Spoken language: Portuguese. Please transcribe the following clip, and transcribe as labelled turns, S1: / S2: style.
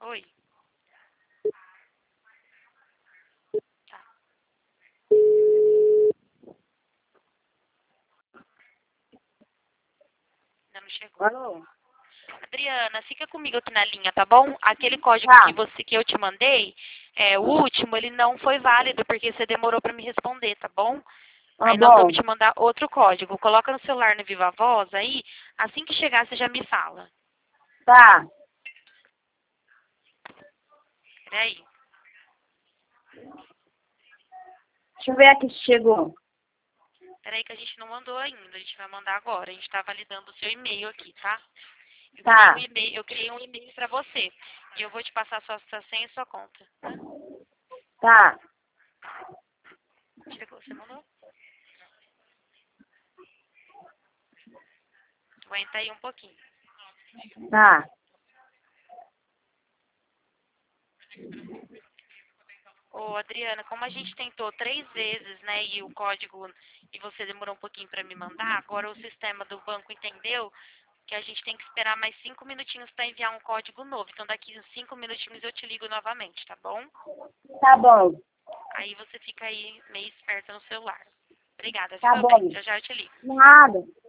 S1: Oi. Tá. Ainda não chegou.
S2: Alô?
S1: Adriana, fica comigo aqui na linha, tá bom? Aquele código que eu te mandei, o último, ele não foi válido porque você demorou pra me responder, tá bom?
S2: Tá
S1: Aí nós
S2: bom.
S1: vamos te mandar outro código. Coloca no celular no Viva Voz aí, assim que chegar você já me fala.
S2: Tá.
S1: Peraí.
S2: Deixa eu ver aqui se chegou.
S1: Peraí que a gente não mandou ainda, a gente vai mandar agora. A gente tá validando o seu e-mail aqui, tá?
S2: Tá.
S1: Eu criei um e-mail pra você. E eu vou te passar sua senha e sua conta. Tá?
S2: Tá.
S1: Chegou, você mandou? Aguenta aí um pouquinho.
S2: Tá.
S1: Ô, Adriana, como a gente tentou 3 vezes, né, e o código, e você demorou um pouquinho para me mandar, agora o sistema do banco entendeu que a gente tem que esperar mais 5 minutinhos para enviar um código novo. Então, daqui uns 5 minutinhos eu te ligo novamente, tá bom?
S2: Tá bom.
S1: Aí você fica aí meio esperta no celular. Obrigada,
S2: Tá
S1: fica bem.
S2: bom.
S1: Já já eu te ligo.
S2: Nada.